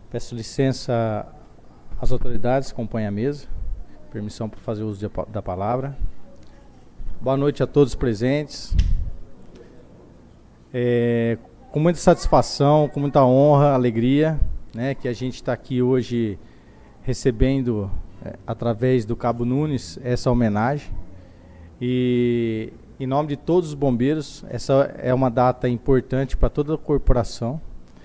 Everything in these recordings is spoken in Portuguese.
Peço licença às autoridades que compõem a mesa. Permissão para fazer uso da palavra. Boa noite a todos presentes. Com muita satisfação, com muita honra, alegria, né, que a gente está aqui hoje recebendo, através do Cabo Nunes, essa homenagem. E, em nome de todos os bombeiros, essa é uma data importante para toda a corporação.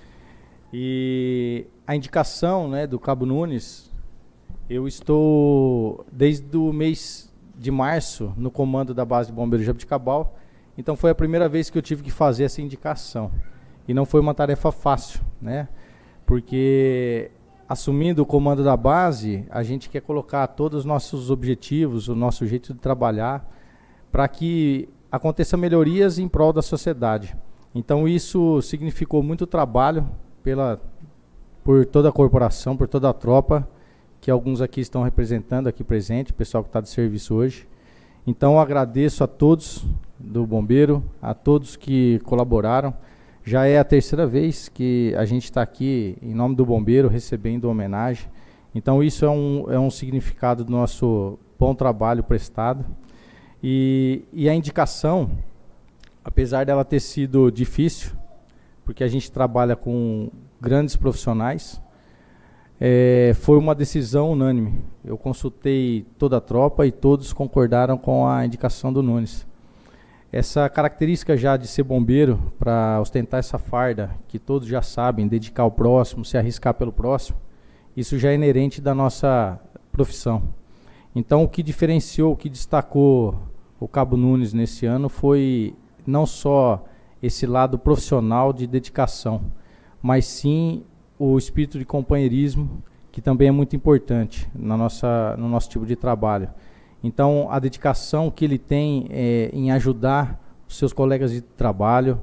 E a indicação, né, do Cabo Nunes, eu estou desde o mês de março no comando da base de bombeiros de Jaboticabal, então foi a primeira vez que eu tive que fazer essa indicação. E não foi uma tarefa fácil, né? Porque assumindo o comando da base, a gente quer colocar todos os nossos objetivos, o nosso jeito de trabalhar, para que aconteçam melhorias em prol da sociedade. Então isso significou muito trabalho por toda a corporação, por toda a tropa, que alguns aqui estão representando, aqui presente, o pessoal que está de serviço hoje. Então eu agradeço a todos do Bombeiro, a todos que colaboraram. Já é a terceira vez que a gente está aqui, em nome do Bombeiro, recebendo homenagem. Então isso é um significado do nosso bom trabalho prestado. E a indicação, apesar dela ter sido difícil, porque a gente trabalha com grandes profissionais, foi uma decisão unânime. Eu consultei toda a tropa e todos concordaram com a indicação do Nunes. Essa característica já de ser bombeiro, para ostentar essa farda, que todos já sabem, dedicar ao próximo, se arriscar pelo próximo, isso já é inerente da nossa profissão. Então o que diferenciou, o que destacou o Cabo Nunes nesse ano foi não só esse lado profissional de dedicação, mas sim o espírito de companheirismo, que também é muito importante no nosso tipo de trabalho. Então, a dedicação que ele tem em ajudar os seus colegas de trabalho,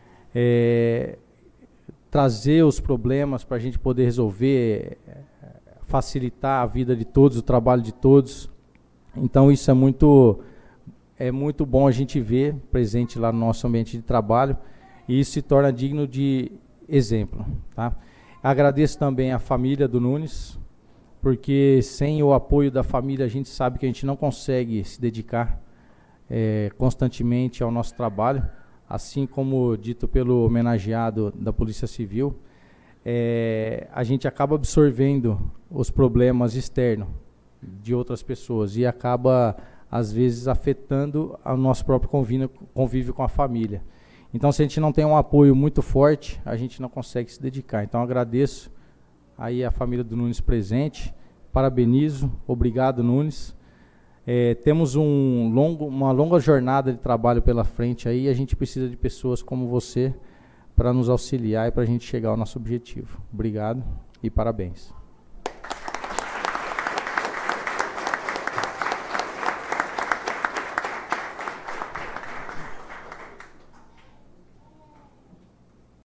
trazer os problemas para a gente poder resolver, facilitar a vida de todos, o trabalho de todos. Então, isso é muito bom a gente ver presente lá no nosso ambiente de trabalho, e isso se torna digno de exemplo, tá? Agradeço também a família do Nunes, porque sem o apoio da família a gente sabe que a gente não consegue se dedicar constantemente ao nosso trabalho, assim como dito pelo homenageado da Polícia Civil, a gente acaba absorvendo os problemas externos de outras pessoas e acaba às vezes afetando o nosso próprio convívio com a família. Então, se a gente não tem um apoio muito forte, a gente não consegue se dedicar. Então, agradeço aí a família do Nunes presente, parabenizo, obrigado, Nunes. Temos uma longa jornada de trabalho pela frente aí, e a gente precisa de pessoas como você para nos auxiliar e para a gente chegar ao nosso objetivo. Obrigado e parabéns.